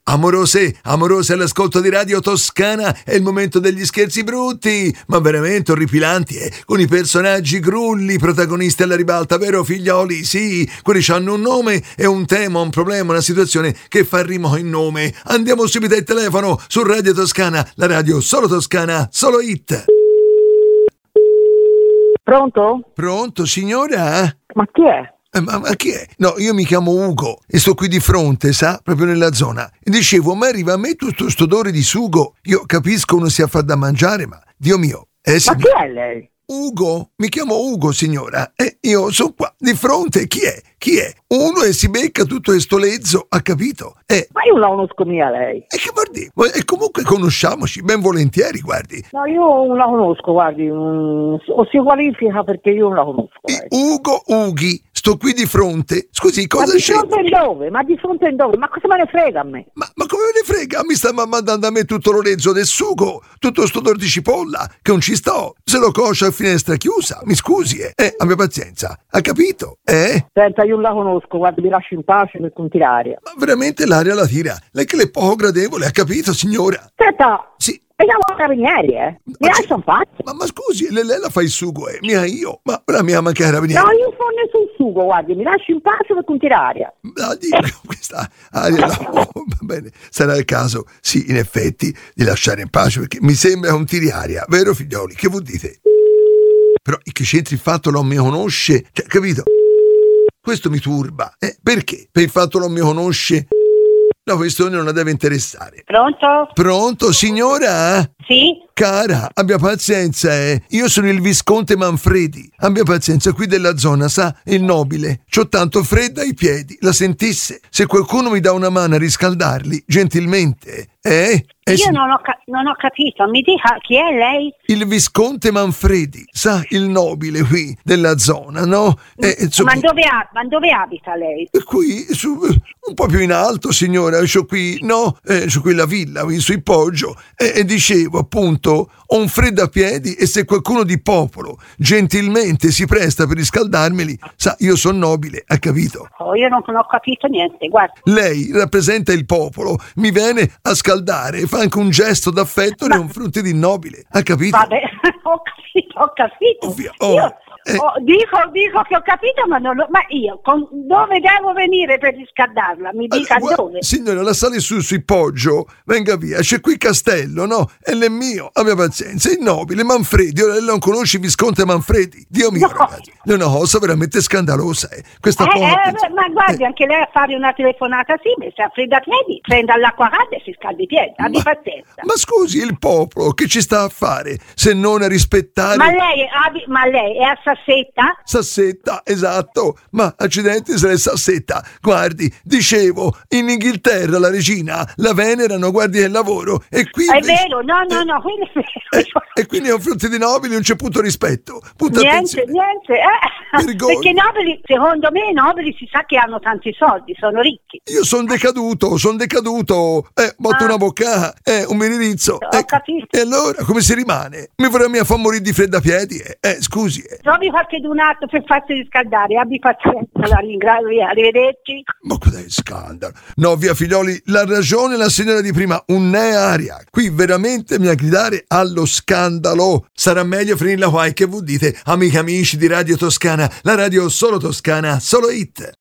Amorose all'ascolto di Radio Toscana, è il momento degli scherzi brutti, ma veramente orripilanti, con i personaggi grulli, protagonisti alla ribalta, vero figlioli? Sì, quelli hanno un nome e un tema, un problema, una situazione che fa rimo in nome. Andiamo subito al telefono su Radio Toscana, la radio solo toscana, solo hit. Pronto? Pronto, signora? Ma chi è? Ma chi è? No, io mi chiamo Ugo e sto qui di fronte, sa, proprio nella zona. E dicevo, ma arriva a me tutto sto odore di sugo. Io capisco uno si fa da mangiare, ma Dio mio. Ma chi è lei? Ugo? Mi chiamo Ugo, signora. E io sono qua di fronte. Chi è? Chi è? Uno e si becca tutto questo lezzo, ha capito? Ma io non la conosco mica lei. E che guardi? E comunque conosciamoci ben volentieri, guardi. No, io non la conosco, guardi. O si qualifica perché io non la conosco. Ugo Ughi. Sto qui di fronte. Scusi, cosa c'è? Ma di fronte dove? Ma di fronte dove? Ma cosa me ne frega a me? Ma come me ne frega? Mi sta mandando a me tutto l'orezzo del sugo, tutto sto odore di cipolla, che non ci sto. Se lo coscio a finestra chiusa, mi scusi, abbia pazienza. Ha capito? Senta, io non la conosco, guarda, mi lasci in pace per continuare l'aria. Ma veramente l'aria la tira? Lei che l'è poco gradevole, ha capito, signora? Senta! Sì. E siamo carabinieri, Mi lascia in pace. Ma scusi, lei la fa il sugo, mia io. Ma la mia manca carabinieri. No, io non nessun sugo, guardi, mi lasci in pace per continuare aria. Questa aria, va bene, sarà il caso, sì, in effetti, di lasciare in pace, perché mi sembra un tiri aria, vero figlioli? Che vuol dite? Però che c'entri il fatto non mi conosce, cioè, capito? Questo mi turba, perché? Per il fatto non mi conosce? La questione non la deve interessare. Pronto? Pronto, signora? Sì? Cara, abbia pazienza, Io sono il Visconte Manfredi. Abbia pazienza, qui della zona, sa? Il nobile. C'ho tanto fredda ai piedi. La sentisse? Se qualcuno mi dà una mano a riscaldarli, gentilmente, Io non ho capito, mi dica chi è lei? Il Visconte Manfredi, sa, il nobile qui della zona, no? Ma dove abita lei? Qui, un po' più in alto, signora, c'ho qui, no? C'ho qui la villa, qui sui Poggio, e dicevo, appunto, ho un freddo a piedi e se qualcuno di popolo gentilmente si presta per riscaldarmeli, sa, io sono nobile, ha capito? Io non ho capito niente, guarda. Lei rappresenta il popolo, mi viene a scaldare e fa anche un gesto d'affetto nei confronti di nobile, ha capito? Vabbè, ho capito. Ovvio, dico che ho capito, ma non lo... Ma io, dove devo venire per riscaldarla? Mi dica dove? Signora, la sale sui Poggio, venga via, c'è qui Castello, no? E l'è mio, abbia pazienza, il nobile Manfredi, ora lei non conosci Visconte Manfredi? Dio mio, ragazzi, è una cosa veramente scandalosa, Questa ma guardi, anche lei a fare una telefonata simile, se ha freddo a piedi, prenda l'acqua calda e si scaldi i piedi, abbi pazienza. Ma scusi, il popolo, che ci sta a fare, se non a rispettare... Ma lei è a Sassetta? Sassetta, esatto, ma accidenti se l'è Sassetta. Guardi, dicevo, in Inghilterra la regina la venerano, guardi il lavoro, e qui... È vero, no, quello è vero. E quindi nei confronti di nobili non c'è punto rispetto. Niente. Perché nobili, secondo me i nobili si sa che hanno tanti soldi, sono ricchi. Io sono decaduto, botto una bocca, un miririzzo. Ho capito. E allora, come si rimane? Mi vorrei far morire di freddo a piedi, scusi. Trovi qualche donato per farsi riscaldare, abbi pazienza, la ringrazio, arrivederci. Ma cos'è il scandalo? No, via figlioli, l'ha ragione la signora di prima, un aria. Qui veramente mi ha gridare allo scandalo. Sarà meglio finirla qua, che vuol dite, amici di Radio Toscana, la radio solo toscana, solo hit.